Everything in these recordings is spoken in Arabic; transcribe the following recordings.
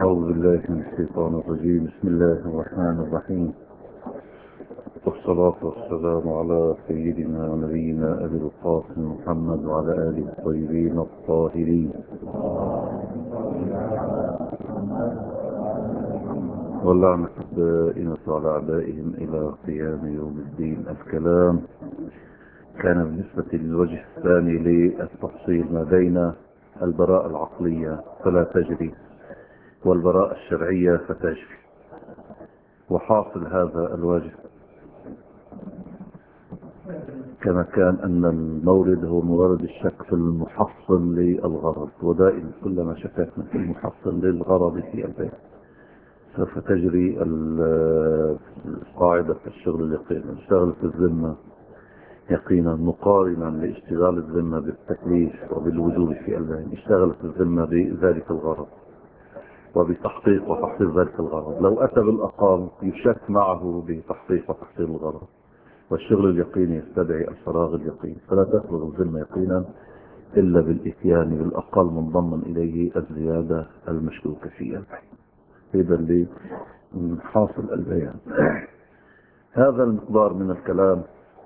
أعوذ بالله من الشيطان الرجيم. بسم الله الرحمن الرحيم، والصلاة والسلام على سيدنا ونبينا أبي القاسم محمد وعلى آله الطيبين الطاهرين، واللعنة الدائمة على أعدائهم إلى قيام يوم الدين. الكلام كان بالنسبة للوجه الثاني للتفصيل ما بين البراءة العقلية فلا تجري والبراءة الشرعية فتجري. وحاصل هذا الواجب كما كان أن المورد هو مورد الشك في المحصل للغرض، ودائما كلما شككنا في المحصل للغرض في البيت سوف تجري القاعدة في الشغل اليقين. اشتغلت الذمة يقينا مقارنا لاشتغال الذمة بالتكليف وبالوجوب في البيت، اشتغلت الذمة بذلك الغرض وبتحقيق وتحصيل ذلك الغرض. لو أتى بالأقل يشك معه بتحقيق وتحصيل الغرض، والشغل اليقيني يستدعي الفراغ اليقيني، فلا تفرغ الذمة يقينا إلا بالإتيان بالأقل منضمن إليه الزيادة المشكوكة فيها. هذا اللي حاصل البيان. هذا المقدار من الكلام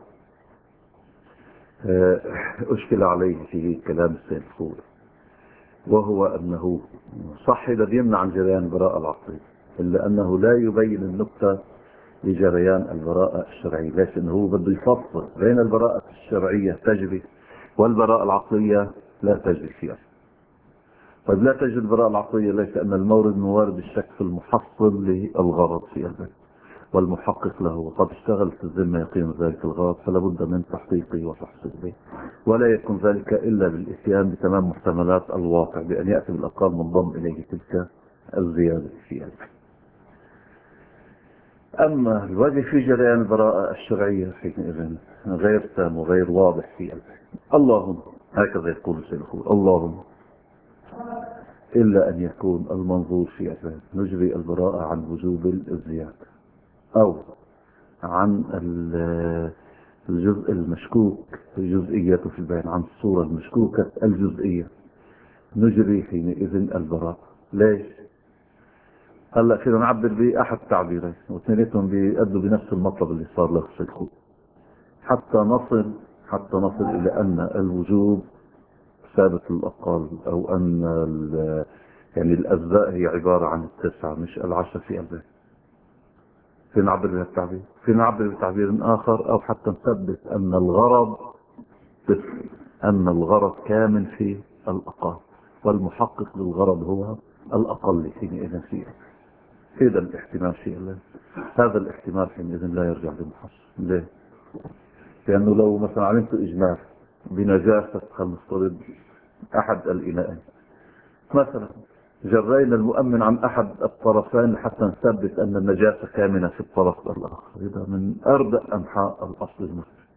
أشكل عليه في كلام السيد الخوي، وهو أنه صح إذا يمنع عن جريان البراءة العقلية، إلا أنه لا يبين النقطة لجريان البراءة الشرعية. ليش؟ أنه بده يفصل بين البراءة الشرعية تجري والبراءة العقلية لا تجري فيها. طيب لا تجري البراءة العقلية ليش؟ لأن المورد موارد الشك في المحصل للغرض في البيت والمحقق له، وقد اشتغلت الذمة يقين ذلك الغرض، فلا بد من تحقيقه وتحصيله، ولا يكون ذلك إلا بالإتيان بتمام محتملات الواقع، بأن يأتي بالأقل منضم إليه تلك الزيادة في البيت. أما الوجه في جريان البراءة الشرعية حينئذ غير تام وغير واضح في البيت. اللهم هكذا يقول السيد الخوي، اللهم إلا أن يكون المنظور في البيت نجري البراءة عن وجوب الزيادة، أو عن الجزء المشكوك جزئيته في البيان، عن الصورة المشكوكة الجزئية نجري حينئذ البراءة. ليش؟ هلا فينا نعبر بأحد تعبيرين واثنيناتهم بيأدوا بنفس المطلب اللي صار له السيد الخوي، حتى نصل إلى أن الوجوب ثابت الأقل، أو أن يعني الأجزاء هي عبارة عن 9 مش 10 في البيت. فينا نعبر بهذا التعبير، فينا نعبر بتعبير آخر، أو حتى نثبت أن الغرض كامل في الأقل، والمحقق للغرض هو الأقل حينئذ فيه. هذا الاحتمال في الله، هذا الاحتمال حينئذ لا يرجع للمحصل. ليه؟ لأنه لو مثلا علمت إجماع بنجاسة، خلينا نفترض أحد الإناءين مثلا، جرينا المؤمن عن أحد الطرفين لحتى نثبت أن النجاسة كامنة في الطرف الآخر، هذا من أردأ أنحاء الأصل المسلم.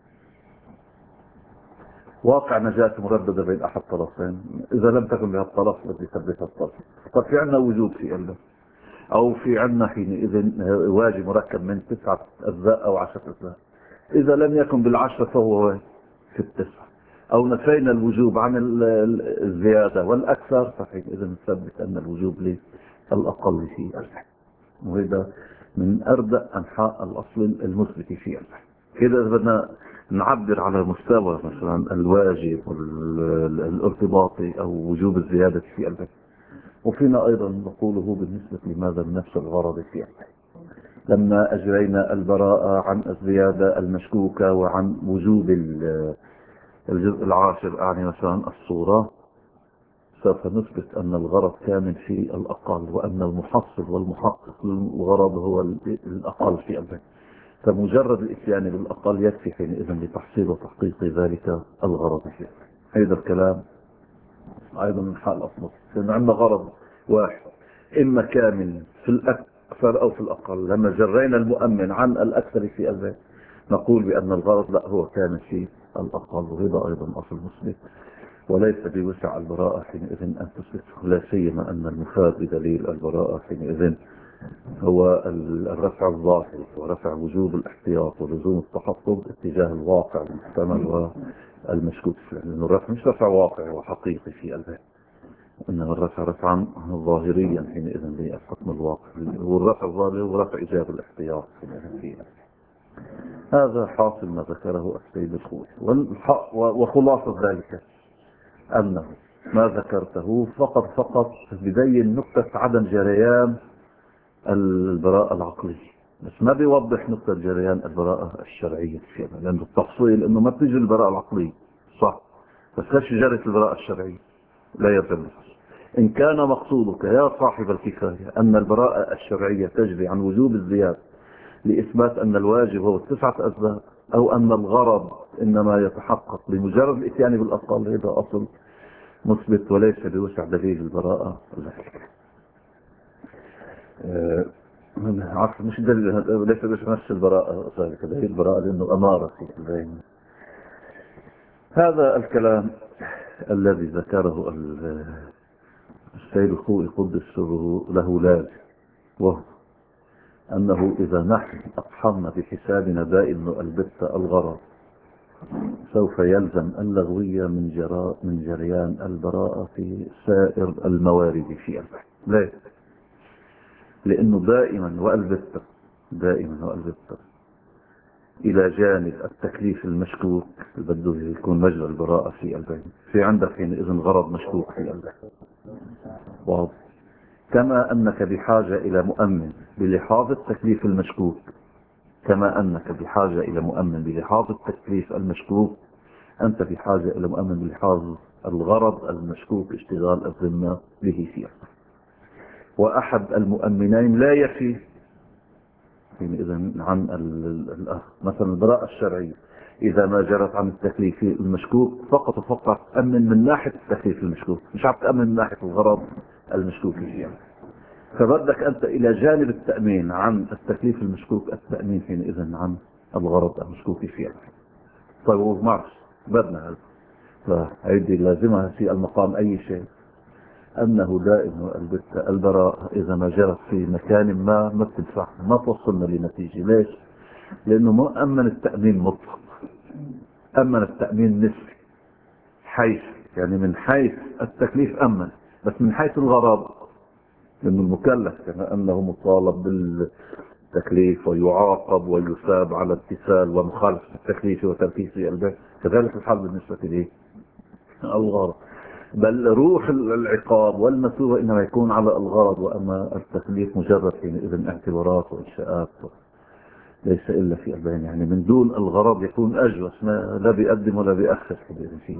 واقع نجاسة مرددة بين أحد طرفين، إذا لم تكن بها الطرف الذي ثبتها الطرف، قد في عندنا وجوب في الله، أو في عندنا حينئذ واجب مركب من 9 أجزاء أو 10 أجزاء. إذا لم يكن بالعشرة فهو في 9، أو نفينا الوجوب عن الزيادة والأكثر، فحينئذ نثبت أن الوجوب للأقل في الفعل، وهذا من أردأ أنحاء الأصل المثبت في الفعل. كده إذا بدنا نعبر على مستوى مثلا الواجب والارتباطي أو وجوب الزيادة في الفعل، وفينا أيضا نقوله بالنسبة لماذا بنفس الغرض في الفعل. لما أجرينا البراءة عن الزيادة المشكوكة وعن وجوب الجزء العاشر، أعني مثلا الصورة، سوف نثبت أن الغرض كامل في الأقل، وأن المحصل والمحقق للغرض هو الأقل في البيت، فمجرد الإتيان بالأقل يكفي حينئذ لتحصيل وتحقيق ذلك الغرض فيه. هذا الكلام أيضا من حال أصنف، لأن عندنا غرض واحد إما كامل في الأكثر أو في الأقل. لما جرينا المؤمن عن الأكثر في البيت نقول بأن الغرض لا، هو كامل في الأقل، وهذا أيضا أصل مثبت، وليس بوسع البراءة حينئذ أن تثبته، لا سيما أن المفاد بدليل البراءة حينئذ هو الرفع الظاهر ورفع وجوب الاحتياط ولزوم التحفظ اتجاه الواقع المحتمل والمشكوك فيه، لأن الرفع مش رفع واقع وحقيقي في البيت، إنما الرفع رفعا ظاهريا حينئذ للحكم الواقع، والرفع الظاهري هو رفع إيجاب الاحتياط حينئذ فيه. هذا حاصل ما ذكره السيد الخوي، وخلاصة ذلك أنه ما ذكرته فقط ببين نقطة عدم جريان البراءة العقلية، بس ما بيوضح نقطة جريان البراءة الشرعية فيها، لأنه التفصيل أنه ما بتجي البراءة العقلية صح، بس ليش جرت البراءة الشرعية؟ لا يتم. إن كان مقصودك يا صاحب الكفاية أن البراءة الشرعية تجري عن وجوب الزيادة لإثبات أن الواجب هو 9 أسباب، أو أن الغرض إنما يتحقق بمجرد الإتيان بالأقل، هذا أصل مثبت وليس بوسع دليل البراءة ذلك. عفوا مش دليل، ليس بنفس البراءة ذلك دليل البراءة لأنه أمارة في البين. هذا الكلام الذي ذكره السيد الخوئي قدس سره له لازم، وهو أنه إذا نحن أقحمنا بحسابنا دائما البت الغرض سوف يلزم اللغوية من جريان البراءة في سائر الموارد في البحث. ليه؟ لأنه دائما والبت إلى جانب التكليف المشكوك بده يكون مجرى البراءة في البين، في عندك حينئذ غرض مشكوك في البحث. واضح. كما أنك بحاجة إلى مؤمن بلحاظ التكليف المشكوك، كما أنك بحاجة إلى مؤمن بلحاظ التكليف المشكوك، أنت بحاجة إلى مؤمن بلحاظ الغرض المشكوك اشتغال الذمة به فيه. وأحد المؤمنين لا يفي إذن عن مثلا البراءة الشرعية إذا ما جرت عن التكليف المشكوك فقط تأمن من ناحية التكليف المشكوك، مش عم تأمن من ناحية الغرض المشكوك فيه. فبدك أنت إلى جانب التأمين عن التكليف المشكوك التأمين حينئذ عن الغرض المشكوك فيه. طيب ومعرفش بدنا هذا، فهيدي لازمها في المقام أي شيء أنه دائما البراءة إذا ما جرت في مكان ما بتنفع، ما توصلنا لنتيجة. ليش؟ لأنه ما أمن التأمين مطلق، أمن التأمين نسبي، حيث يعني من حيث التكليف أمن، بس من حيث الغرض لأنه المكلف كما أنه مطالب بالتكليف ويعاقب ويثاب على امتثال ومخالفة التكليف وتركيز البيت، كذلك الحال بالنسبة ليه الغرض، بل روح العقاب والمثوبة إنما يكون على الغرض، وأما التكليف مجرد حينئذ اعتبارات وإنشاءات ليس إلا في البين، يعني من دون الغرض يكون أجوس، ما لا بيقدم ولا بيأخر فيه.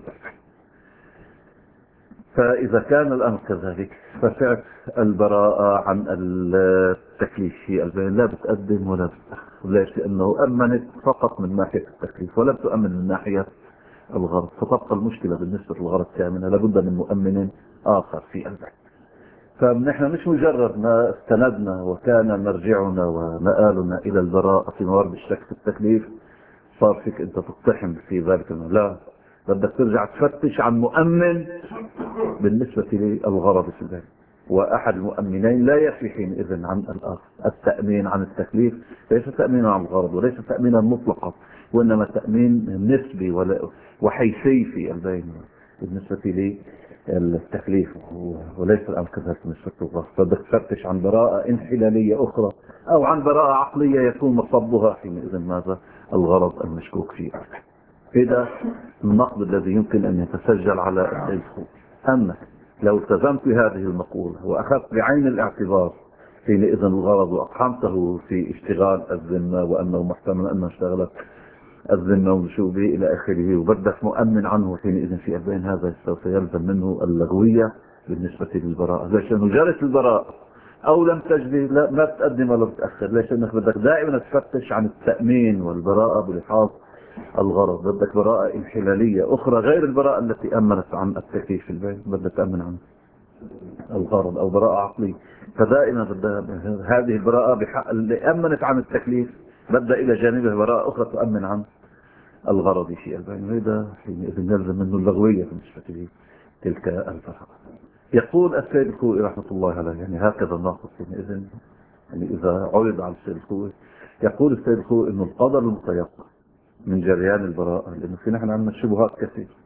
فإذا كان الأمر كذلك ففعل البراءة عن التكليف في البين لا بتقدم ولا بتأخر. ليش؟ لأنه أمنت فقط من ناحية التكليف ولم تؤمن من ناحية الغرض، فتبقى المشكلة بالنسبة للغرض كامنة، لابد من مؤمن آخر في البين. فنحن مش مجرد ما استندنا وكان مرجعنا ومآلنا إلى البراءة في موارد الشك في التكليف صار فيك أنت تقتحم في ذلك، لا، بدك ترجع تفتش عن مؤمن بالنسبة للغرض في البين، وأحد المؤمنين لا يفي حينئذ عن الآخر. التأمين عن التكليف ليس تأمينا عن الغرض وليس تأمينا مطلقا، وإنما تأمين نسبي وحيثي في البين بالنسبة للتكليف، وليس الأمر كذلك بالنسبة للغرض. فبدك تفتش عن براءة انحلالية أخرى أو عن براءة عقلية يكون مصبها حينئذ ماذا؟ الغرض المشكوك فيه. هذا النقد الذي يمكن أن يتسجل على السيد الخوئي، أنك لو التزمت بهذه المقولة وأخذت بعين الاعتبار حينئذ الغرض وأقحمته في اشتغال الذمة وأنه محتمل أنه اشتغلت الذمة ومشوبه إلى آخره، وبدك مؤمن عنه حينئذ في البين، هذا سوف يلزم منه اللغوية بالنسبة للبراءة. ليش؟ لأنه جرت البراءة أو لم تجري لا ما تقدم ولا بتأخر. ليش؟ لأنك بدك دائما تفتش عن التأمين والبراءة بلحاظ الغرض، بدك براءة انحلالية أخرى غير البراءة التي أمنت عن التكليف في البين، بدك تأمن عن الغرض أو براءة عقلية. فدائما هذه البراءة بحق اللي أمنت عن التكليف بدأ إلى جانبه براءة أخرى تؤمن عن الغرض في البين، وهذا حينئذ يلزم منه اللغوية بالنسبة لتلك البراءة. يقول السيد الخوئي رحمة الله عليه، يعني هكذا الناقص حينئذ، يعني إذا عرض على السيد الخوئي يقول السيد الخوئي إنه القدر المتيقن من جريان البراءة، لأنه في نحن عندنا شبهات كثير،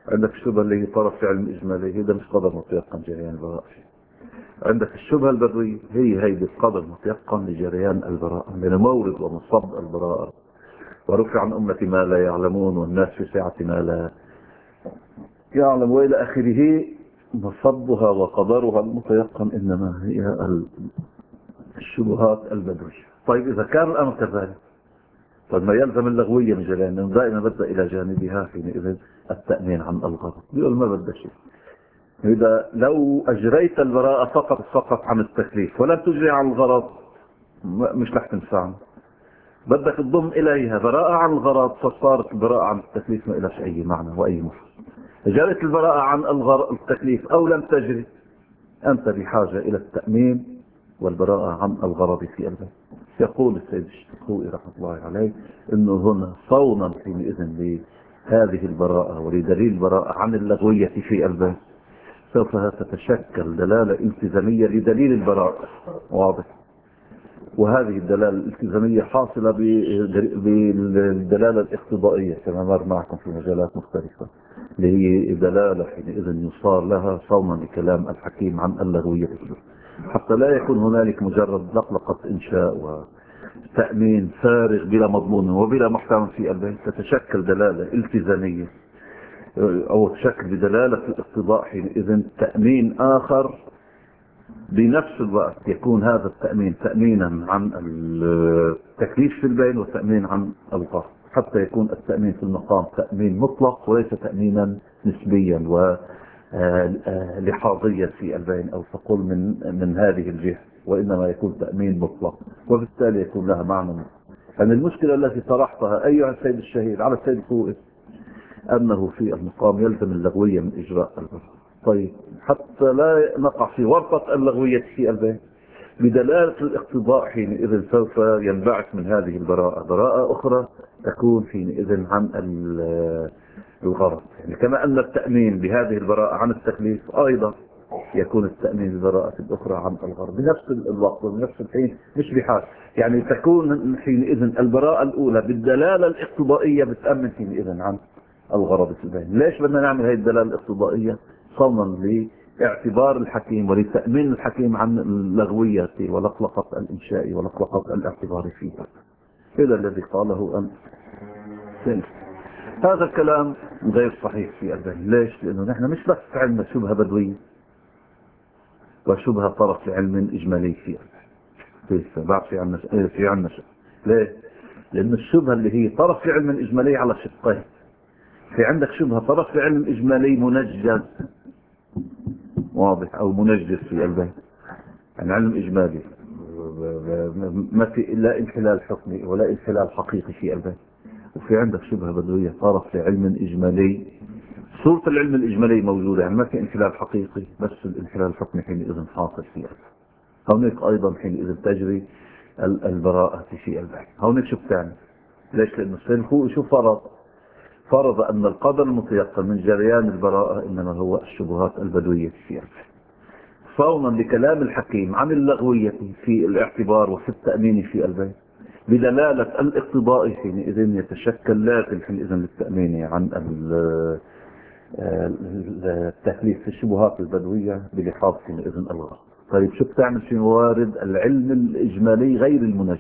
عندك الشبهة اللي هي طرف في علم إجمالي، هذا مش قدر متيقن جريان البراءة فيه. عندك الشبهة البدوية هي بالقدر متيقن لجريان البراءة، من مورد ومصب البراءة. ورفع عن أمتي ما لا يعلمون والناس في ساعة ما لا يعلم وإلى آخره. مصبها وقدرها المتيقن إنما هي الشبهات البدوية. طيب إذا كان الأمر كذلك، طيب ما يلزم اللغوية من جلال، لأنه دائما بدأ إلى جانبها حينئذ التأمين عن الغرض. بيقول ما بدأ شيء. إذا لو أجريت البراءة فقط عن التكليف ولم تجري عن الغرض مش رح تنفعنا. بدك تضم إليها براءة عن الغرض، فصارت البراءة عن التكليف ما إلهش أي معنى وأي مفهوم. جرت البراءة عن التكليف أو لم تجري، أنت بحاجة إلى التأمين والبراءة عن الغرض في البيت. يقول السيد الشيخوئي رحمه الله عليه إنه هنا صونا حينئذ لهذه البراءة ولدليل البراءة عن اللغوية في البيت سوف تتشكل دلالة التزامية لدليل البراءة. واضح؟ وهذه الدلالة الالتزامية حاصلة بالدلالة الاقتضائية كما مر معكم في مجالات مختلفة، اللي هي دلالة حينئذ يصار لها صونا لكلام الحكيم عن اللغوية، حتى لا يكون هنالك مجرد لقلقة إنشاء وتأمين فارغ بلا مضمون وبلا محتوى في البيت. تتشكل دلالة التزامية أو تشكل بدلالة الاقتضاء حينئذ تأمين آخر بنفس الوقت. يكون هذا التأمين تأمينا عن التكليف في البين وتأمين عن الغرض، حتى يكون التأمين في المقام تأمين مطلق وليس تأمينا نسبيا ولحاظيا في البين أو تقول من هذه الجهة، وإنما يكون تأمين مطلق وبالتالي يكون لها معنى. يعني المشكلة التي طرحتها أيها السيد الشهيد على السيد الخوئي أنه في المقام يلزم اللغوية من إجراء البراءة. طيب حتى لا نقع في ورطة اللغوية في البيت بدلالة الاقتضاء حينئذ سوف ينبعث من هذه البراءة براءة أخرى تكون حينئذ عن الغرض. يعني كما أن التأمين بهذه البراءة عن التكليف أيضا يكون التأمين بالبراءة الأخرى عن الغرض بنفس الوقت وبنفس الحين، مش بحال. يعني تكون حينئذ البراءة الأولى بالدلالة الاقتضائية بتأمن حينئذ عن الغرض في البين. ليش بدنا نعمل هذه الدلالة الاقتضائية؟ صونا لاعتبار الحكيم ولتأمين الحكيم عن اللغوية ولقلقة الإنشاء ولقلقة الاعتبار فيها. هذا الذي قاله أنت. هذا الكلام غير صحيح في البين. ليش؟ لأنه نحن مش بس عندنا شبهة بدوية وشبهة طرف لعلم إجمالي فيها. بعد في عندنا شبهة. ليه؟ لأن الشبهة اللي هي طرف في علم إجمالي على شقين. في عندك شبهة طرف في علم إجمالي منجز، واضح، أو منجز في البيت، يعني علم إجمالي ما في لا انحلال حكمي ولا انحلال حقيقي في البيت. وفي عندك شبهة بدوية طرف في علم إجمالي، صورة العلم الإجمالي موجودة، يعني ما في انحلال حقيقي بس الانحلال الحكمي حينئذ حاصل فيها. هونيك أيضا حينئذ تجري البراءة في البيت. هونيك شو بتعني؟ ليش؟ لأنه السلخوء شو فرض أن القدر المتيقن من جريان البراءة إنما هو الشبهات البدوية في البيت، صونا لكلام الحكيم عن اللغوية في الاعتبار وفي التأمين في البيت بدلالة الاقتضاء حينئذ يتشكل لازم حينئذ للتأمين عن التكليف في الشبهات البدوية بلحاظ حينئذ الغرض. طيب شو بتعمل في موارد العلم الإجمالي غير المنجز؟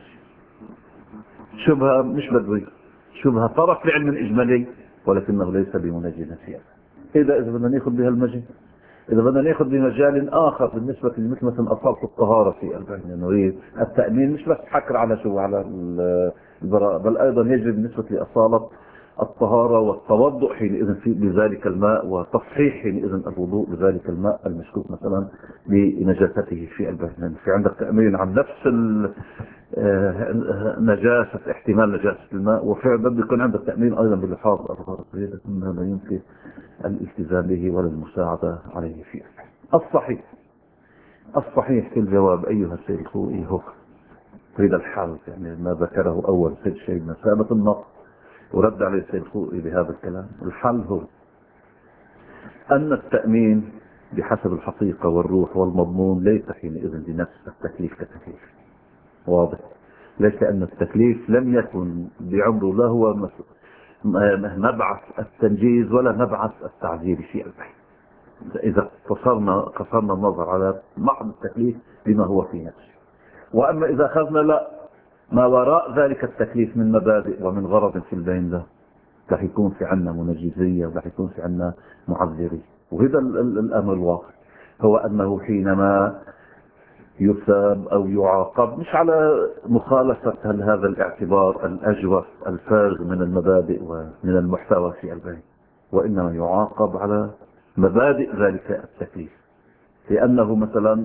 شبهة مش بدوية، شبهة طرف لعلم إجمالي ولكنه ليس بمنجز فيها. إذا بدنا ناخذ بها المجال، إذا بدنا ناخذ بمجال آخر بالنسبة مثل أصالة الطهارة في البين، إنه التأمين مش بس حكر على البراءة، بل أيضا يجري بالنسبة لأصالة الطهارة والتوضؤ حينئذ بذلك الماء وتصحيح حينئذ الوضوء بذلك الماء المشكوك مثلا بنجاسته في البين. في عندك تأمين عن نفس نجاسة، احتمال نجاسة الماء، وفعلا بده يكون عندك تأمين أيضا باللحاظ الغرض، لكن لا يمكن الالتزام به ولا المساعدة عليه فيه. الصحيح في الجواب أيها السيد الخوئي هو تريد الحل، يعني ما ذكره أول سيد شيء من ثابت النص ورد عليه السيد الخوئي بهذا الكلام. الحل هو أن التأمين بحسب الحقيقة والروح والمضمون ليس حينئذ لنفس التكليف كتكليف. واضح؟ ليس لأن التكليف لم يكن بعمره لا هو مبعث التنجيز ولا مبعث التعذير في البحث. إذا قصرنا النظر على محض التكليف بما هو في نفسه. وأما إذا أخذنا لا ما وراء ذلك التكليف من مبادئ ومن غرض في البين ده، رح يكون في عنا منجزية ورح يكون في عنا معذرية. وهذا الأمر الواقع هو أنه حينما يثاب أو يعاقب مش على مخالفة هذا الاعتبار الأجوف الفارغ من المبادئ ومن المحتوى في البين، وإنما يعاقب على مبادئ ذلك التكليف. لأنه مثلا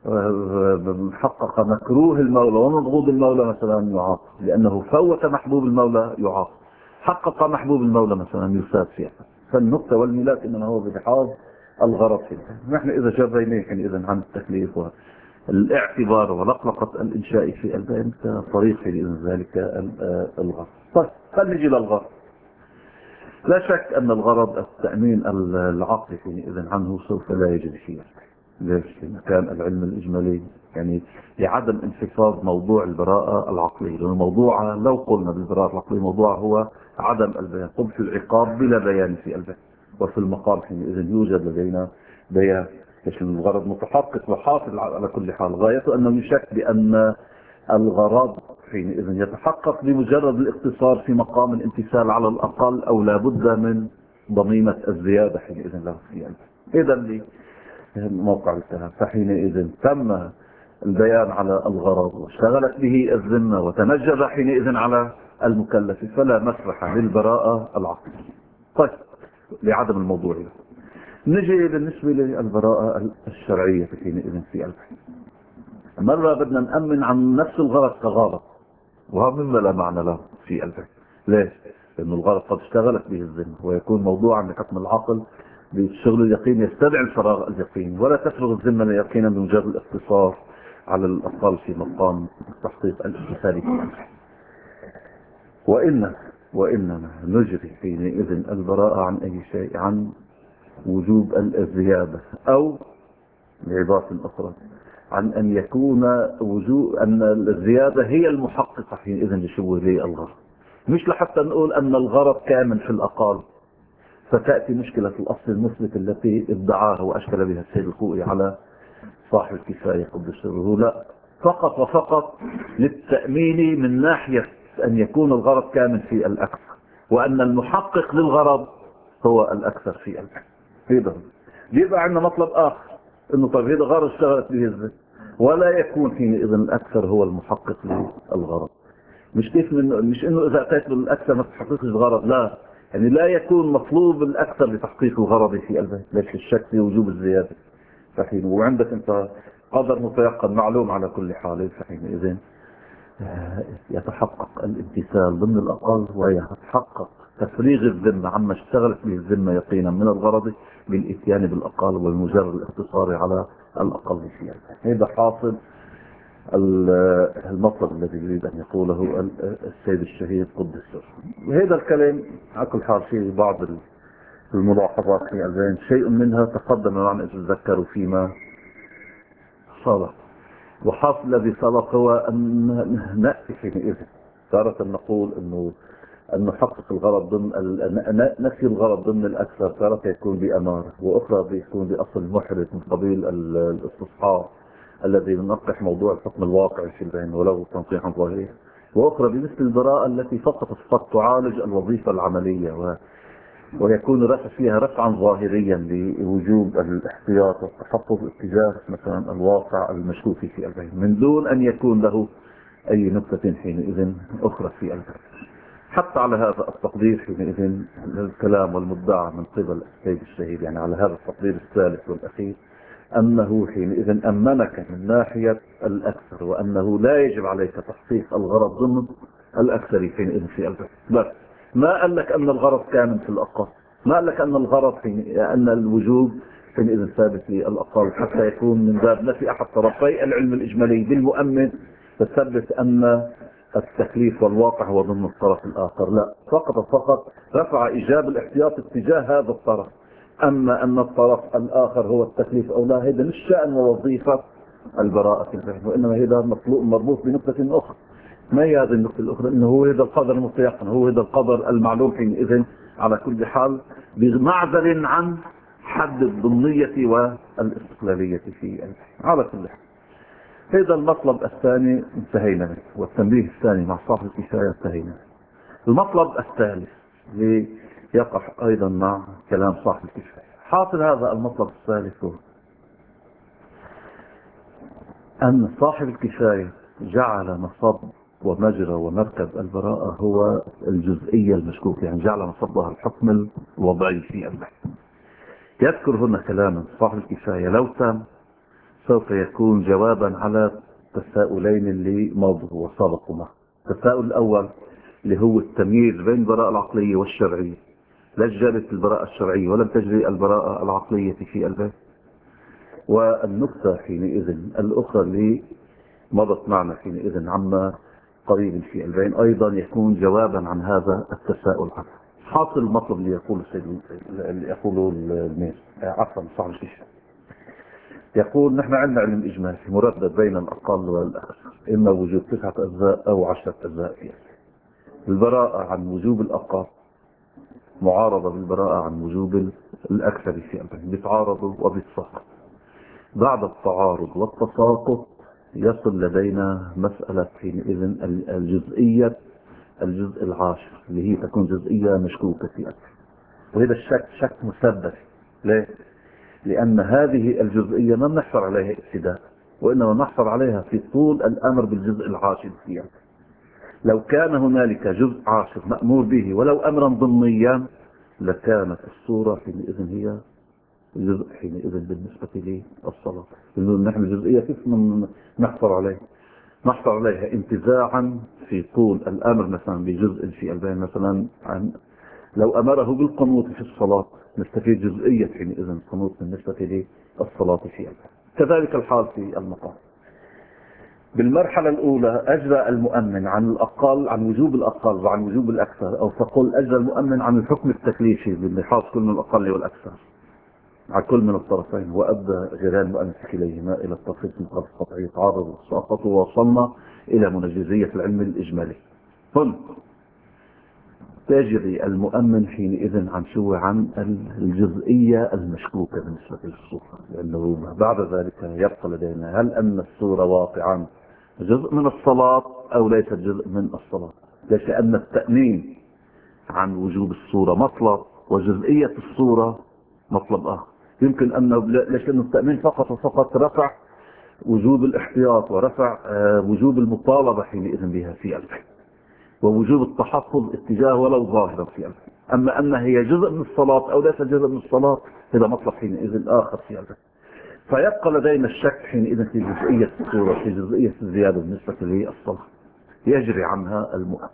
حقق مكروه المولى ومبغوض المولى مثلا يعاقب، لأنه فوت محبوب المولى يعاقب، حقق محبوب المولى مثلا يثاب فيها. فالنقطة والميلاد إنما هو بلحاظ الغرض فيه. نحن إذا جرينا إذن عن التكليف والاعتبار ولقلقة الإنشاء في البين كطريق في إذن ذلك الغرض. طيب فنجي للغرض. لا شك أن الغرض التأمين العقلي في إذن عنه سوف لا يجد فيه. ليش؟ كان العلم الإجمالي يعني لعدم انخفاض موضوع البراءة العقلية، لأن الموضوع لو قلنا بالبراءة العقلية موضوع هو عدم البيان، قبح العقاب بلا بيان في البيان. وفي المقام حينئذ يوجد لدينا بيان. الغرض متحقق وحاصل على كل حال، غايته أنه يشك بأن الغرض حينئذ يتحقق بمجرد الاقتصار في مقام الامتثال على الأقل، أو لابد من ضميمة الزيادة حينئذ له في البيان. إذا موقع الاتهام، فحينئذ تم البيان على الغرض واشتغلت به الذمة وتنجب حينئذ على المكلف، فلا مسرح للبراءة العقلية. طيب لعدم الموضوعية نجي بالنسبة للبراءة الشرعية حينئذ في البحث. مرة بدنا نأمن عن نفس الغرض كغرض، وهذا مما لا معنى له في البحث. ليش؟ لأن الغرض قد اشتغلت به الذمة ويكون موضوعا بحكم العقل بالشغل اليقين يستدعي الفراغ اليقين، ولا تفرغ الذمة يقينا بمجرد الاقتصار على الأقل في مقام تحقيق الامتثال في البحث. وإنما نجري حينئذ البراءة عن أي شيء، عن وجوب الزيادة، أو بعبارة أخرى عن أن يكون أن الزيادة هي المحققة حينئذ لشبه الغرض، مش لحتى نقول أن الغرض كامل في الأقل، فتأتي مشكلة الأصل المثبت التي ادعاها وأشكل بها السيد الخوئي على صاحب الكفاية قدس سره. لا، فقط وفقط للتأمين من ناحية أن يكون الغرض كامل في الأكثر، وأن المحقق للغرض هو الأكثر في الأكثر. هذا بيبقى عندنا مطلب آخر، إنه طيب هذا غرض اشتغلت به الذمة، ولا يكون حينئذ الأكثر هو المحقق للغرض. مش إنه إذا أتيت بالأكثر ما تحققش الغرض، لا، يعني لا يكون مطلوب الأكثر لتحقيق الغرض في البيت، ليش الشك في وجوب الزيادة. فحين وعندك أنت قدر متيقن معلوم على كل حال، فحينئذ يتحقق الامتثال ضمن الأقل، ويتحقق تفريغ الذمة عما اشتغلت به الذمة يقينا من الغرض بالإتيان بالأقل وبمجرد الاقتصار على الأقل فيها. هذا حاصل المطلب الذي يريد أن يقوله السيد الشهيد قدس سره. وهذا الكلام على كل حال في بعض الملاحظات في البين، شيء منها تقدم معنا إذا تذكروا فيما سبق. وحاصل الذي سبق هو أن نأتي حينئذ تارة نقول أن نحقق الغرض ضمن نفي الغرض ضمن الأكثر، تارة يكون بأمارة، وأخرى بيكون بأصل محرز من قبيل الاستصحاب الذي ينقح موضوع الحكم الواقعي في البين ولو تنقيحا ظاهريا، وأخرى بمثل البراءة التي فقط تعالج الوظيفة العملية ويكون رفع فيها رفعا ظاهريا لوجوب الاحتياط والتحفظ اتجاه مثلا الواقع المشكوك في البين، من دون أن يكون له أي نقطة حينئذ أخرى في البين. حتى على هذا التقدير حينئذ الكلام والمدعى من قبل السيد الشهيد، يعني على هذا التقدير الثالث والأخير، أنه حينئذ أمنك من ناحية الأكثر، وأنه لا يجب عليك تحقيق الغرض ضمن الأكثر حينئذ في البحث. بس ما قال لك أن الغرض كامل في الأقل، ما قال لك أن الغرض أن الوجوب حينئذ ثابت في الأقل، حتى يكون من باب نفي أحد طرفي العلم الإجمالي بالمؤمن تثبت أن التكليف والواقع هو ضمن الطرف الآخر. لا، فقط رفع إيجاب الاحتياط اتجاه هذا الطرف. أما أن الطرف الآخر هو التكليف أو لا، هذا مش شأن ووظيفة البراءة في البحث، وإنما هذا مربوط بنقطة أخرى، ما هي هذه النقطة الأخرى؟ أنه هو هذا القدر المتيقن، هو هذا القدر المعلوم حينئذ على كل حال، بمعزل عن حد الضمنية والاستقلالية في على كل حال. هذا المطلب الثاني انتهينا منه، والتنبيه الثاني مع صاحب الكفاية انتهينا. المطلب الثالث يقع أيضا مع كلام صاحب الكفاية. حاصل هذا المطلب الثالث هو أن صاحب الكفاية جعل مصب ومجرى ومركز البراءة هو الجزئية المشكوك، يعني جعل مصبها الحكم الوضعي في البحث. يذكر هنا كلاما صاحب الكفاية لو تم سوف يكون جوابا على التساؤلين اللي ماضوا وسبقوا معه. التساؤل الأول اللي هو التمييز بين البراءة العقلية والشرعية، لا جرت البراءة الشرعية ولم تجري البراءة العقلية في البحث. والنقطة حينئذ الأخرى اللي مضت معنا حينئذ عما قريب في البين أيضا يكون جوابا عن هذا التساؤل عنه. حاصل المطلب اللي يقول اللي يقوله المير عفوا صاحب الشيشة، يقول نحن عندنا علم إجمالي مردد بين الأقل والأكثر، إما وجود 9 أجزاء أو 10 أجزاء فيها. البراءة عن وجوب الأقل معارضة بالبراءة عن وجوب الأكثر في البين، بيتعارضوا وبيتساقطوا. بعد التعارض والتساقط يصل لدينا مسألة حينئذ الجزئية، الجزء العاشر اللي هي تكون جزئية مشكوكة في أكثر. وهذا الشك شك مسبب. ليه؟ لأن هذه الجزئية ما نحصر عليها ابتداء، وإنما نحصر عليها في طول الأمر بالجزء العاشر فيها. لو كان هنالك جزء عاشر مأمور به ولو أمرا ضمنيا لكانت الصورة حينئذ هي جزء حينئذ بالنسبة للصلاة. نحن الجزئية كيف نحصر عليها؟ نحصر عليها انتزاعا في طول الأمر مثلا بجزء في البين، مثلا عن لو أمره بالقنوت في الصلاة نستفيد جزئية حينئذ القنوت بالنسبة للصلاة في البين. كذلك الحال في المقام. بالمرحلة الأولى أجرى المؤمن عن الأقل، عن وجوب الأقل وعن وجوب الأكثر، أو تقول أجرى المؤمن عن الحكم التكليفي باللحاظ كل من الأقل والأكثر على كل من الطرفين، وأدى جيران المؤمن كليهما إلى التفصيل المقابل القطعي، تعارض وسقط، ووصلنا إلى منجزية العلم الإجمالي. هنا تجري المؤمن حينئذ عن شو؟ عن الجزئية المشكوكة بالنسبة للصورة، لأنه بعد ذلك يبقى لدينا هل أن الصورة واقعا جزء من الصلاة أو ليست جزء من الصلاة. ليش؟ لأن التأمين عن وجوب الصورة مطلب، وجزئية الصورة مطلب آخر. يمكن أنه ليش؟ لأن التأمين فقط وفقط رفع وجوب الاحتياط ورفع وجوب المطالبة حينئذ بها في البحث، ووجوب التحفظ اتجاه ولو ظاهرا في البحث. أما أنها هي جزء من الصلاة أو ليس جزء من الصلاة هذا مطلب حينئذ آخر في البحث. فيبقى لدينا الشك حينئذ في جزئية الصورة، في جزئية الزيادة بالنسبة للصلاة يجري عنها المؤمن.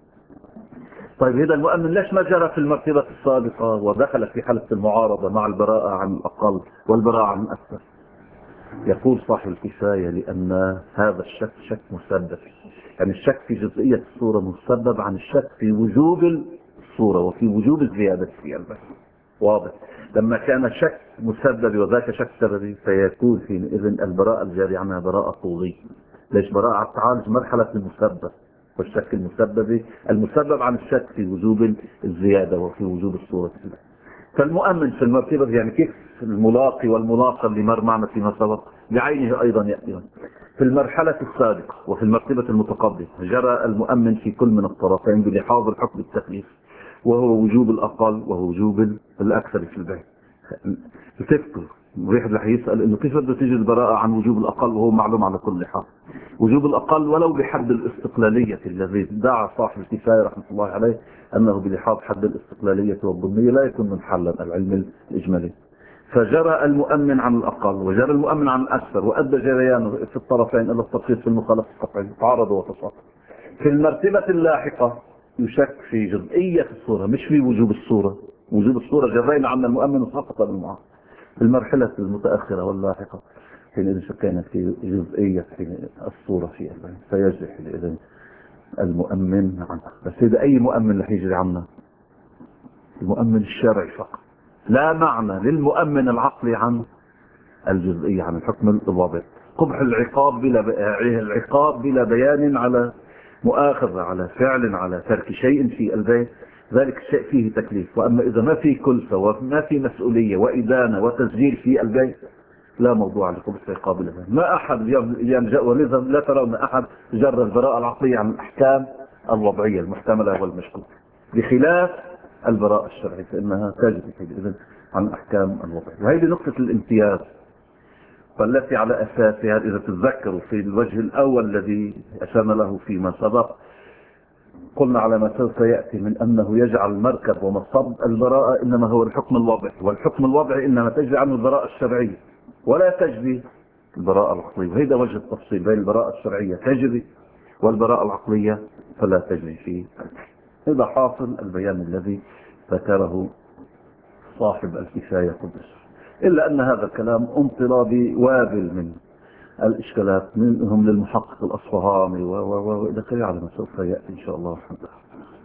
طيب هذا المؤمن ليش ما جرى في المرتبة السابقة ودخل في حالة المعارضة مع البراءة عن الأقل والبراءة عن الأكثر؟ يقول صاحب الكفاية لأن هذا الشك شك مسبب، يعني الشك في جزئية الصورة مسبب عن الشك في وجوب الصورة وفي وجوب الزيادة في البحث. واضح؟ لما كان شك مسبب وذاك شك سببي فيكون حينئذ البراءة الجاري عنها براءة طولية. ليش؟ براءة تعالج مرحلة المسبب والشك المسبب، المسبب عن الشك في وجوب الزيادة وفي وجوب الصورة. فالمؤمن في المرتبة يعني كيف الملاقي والملاقى اللي مر معنا فيما سبق بعينه أيضا يأتي في المرحلة السابقة وفي المرتبة المتقدمة. جرى المؤمن في كل من الطرفين بلحاظ الحكم التكليف، وهو وجوب الأقل وهو وجوب الأكثر في البيت. تفكر واحد رح يسأل إنه كيف بده تيجي البراءة عن وجوب الأقل وهو معلوم على كل حال وجوب الأقل ولو بحد الاستقلالية الذي دعا صاحب الكفاية رحمة الله عليه أنه بلحاظ حد الاستقلالية والضمنية لا يكون منحلا العلم الإجمالي. فجرى المؤمن عن الأقل وجرى المؤمن عن الأكثر، وأدى جريانه في الطرفين إلى التفصيل في المخالفة القطعية، تعارضوا وتساقطوا. في المرتبة اللاحقة يشك في جزئية الصورة مش في وجوب الصورة. وجوب الصورة جرينا عن المؤمن وسقط بالمعارض. في المرحلة المتأخرة واللاحقة حينئذ شكينا في جزئية في الصورة في البين، فيجري حينئذ المؤمن عنها. بس إذا أي مؤمن رح يجري عنه؟ المؤمن الشرعي فقط. لا معنى للمؤمن العقلي عن الجزئية، عن الحكم الضابط. قبح العقاب بلا بيان على مؤاخذة على فعل على ترك شيء في البيت، ذلك الشيء فيه تكليف. وأما إذا ما في كلفة وما في مسؤولية وإدانة وتسجيل في البيت، لا موضوع لخبث عقاب له. ما أحد يلجأ، ولذا لا ترون أحد جر البراءة العقلية عن الأحكام الوضعية المحتملة والمشكوك، بخلاف البراءة الشرعية فإنها تجري إذن عن الأحكام الوضعية. وهذه نقطة الامتياز، والتي على أساسها إذا تتذكروا في الوجه الأول الذي أشرنا له فيما سبق، قلنا على ما سوف يأتي من أنه يجعل مركب ومصب البراءة إنما هو الحكم الوضعي، والحكم الوضعي إنما تجري عنه البراءة الشرعية ولا تجري البراءة العقلية. وهذا وجه التفصيل بين البراءة الشرعية تجري والبراءة العقلية فلا تجري فيه. هذا حاصل البيان الذي ذكره صاحب الكفاية قدس، إلا أن هذا الكلام انطلابي وابل من الإشكالات، منهم للمحقق الأصفهاني وإلى آخره على ما سوف يأتي إن شاء الله.